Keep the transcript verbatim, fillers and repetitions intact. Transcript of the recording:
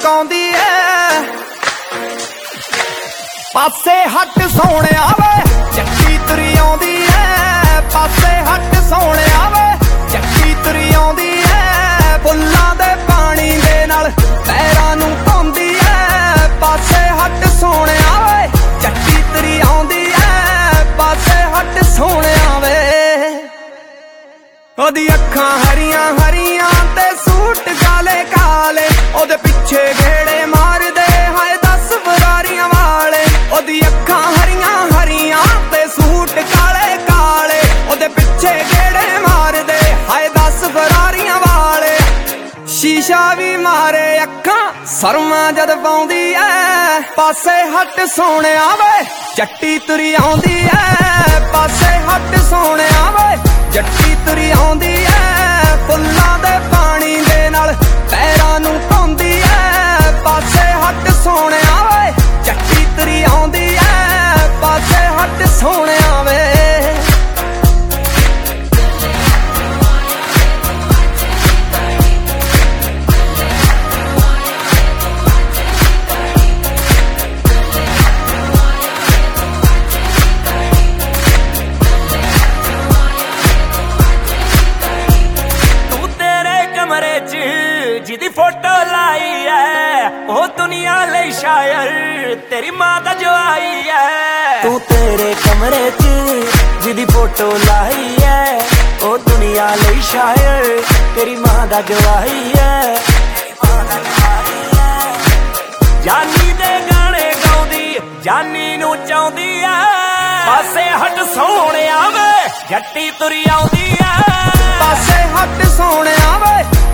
ਲੁਕਾਉਂਦੀ ਐ। ਪਾਸੇ ਹੱਟ ਸੋਹਣਿਆ ਵੇ ਜੱਟੀ ਤੁਰੀ ਆਉਂਦੀ ਐ। ਪਾਸੇ ਹੱਟ ਸੋਹਣਿਆ ਵੇ ਜੱਟੀ ਤੁਰੀ ਆਉਂਦੀ ਐ। ਫੁੱਲਾਂ ਦੇ ਪਾਣੀ ਦੇ ਨਾਲ ਪੈਰਾਂ ਨੂੰ ਧੋਂਦੀ ਐ। ਪਾਸੇ ਹੱਟ ਸੋਹਣਿਆ ਵੇ ਜੱਟੀ ਤੁਰੀ ਆਉਂਦੀ ਐ। ਪਾਸੇ ਹੱਟ ਸੋਹਣਿਆ ਵੇ ਉਹਦੀ ਅੱਖਾਂ ਹਰੀਆਂ ਹਰੀਆਂ ਤੇ ਸੂਟ ਕਾਲੇ ਕਾਲੇ, ਉਹਦੇ ਪਿੱਛੇ ਗੇੜੇ ਮਾਰਦੇ ਹਾਏ ਦਸ ਫਰਾਰੀਆਂ ਵਾਲੇ। ਉਹਦੀ ਅੱਖਾਂ ਹਰੀਆਂ ਹਰੀਆਂ ਤੇ ਸੂਟ ਕਾਲੇ ਕਾਲੇ, ਉਹਦੇ ਪਿੱਛੇ ਗੇੜੇ ਮਾਰਦੇ ਹਾਏ ਦਸ ਫਰਾਰੀਆਂ ਵਾਲੇ। ਸ਼ੀਸ਼ਾ ਵੀ ਮਾਰੇ ਅੱਖਾਂ ਸਰਮਾ ਜਦ ਪਾਉਂਦੀ ਐ। ਪਾਸੇ ਹੱਟ ਸੋਹਣਿਆ ਵੇ ਜੱਟੀ ਤੁਰੀ ਆਉਂਦੀ ਐ। ਪਾਸੇ ਹੱਟ ਸੋਹਣਿਆ ਵੇ ਜੱਟੀ ਤੁਰੀ ਆਉਂਦੀ ਐ। ਫੁੱਲਾਂ ਦੇ ਪਾਣੀ ਦੇ ਨਾਲ ਪੈਰਾਂ ਨੂੰ ਧੋਂਦੀ ਐ। ਪਾਸੇ ਹੱਟ ਸੋਹਣਿਆ ਵੇ ਜੱਟੀ ਤੁਰੀ ਆਉਂਦੀ ਐ। ਪਾਸੇ ਹੱਟ ਸੋਹਣਿਆ ਵੇ ਜਿਹਦੀ ਫੋਟੋ ਲਾਈ ਐ ਉਹ ਦੁਨੀਆ ਲਈ ਸ਼ਾਇਰ ਤੇਰੀ ਮਾਂ ਦਾ ਜਵਾਈ ਐ। ਤੂੰ ਤੇਰੇ ਕਮਰੇ 'ਚ ਜਿਹਦੀ ਫੋਟੋ ਲਾਈ ਐ ਉਹ ਦੁਨੀਆ ਲਈ ਸ਼ਾਇਰ ਤੇਰੀ ਮਾਂ ਦਾ ਜਵਾਈ ਐ। ਜਾਨੀ ਦੇ ਗਾਣੇ ਗਾਉਂਦੀ ਜਾਨੀ ਨੂੰ ਚਾਹੁੰਦੀ ਐ। ਪਾਸੇ ਹੱਟ ਸੋਹਣਿਆ ਵੇ ਜੱਟੀ ਤੁਰੀ ਆਉਂਦੀ ਐ। ਪਾਸੇ ਹੱਟ ਸੋਹਣਿਆ ਵੇ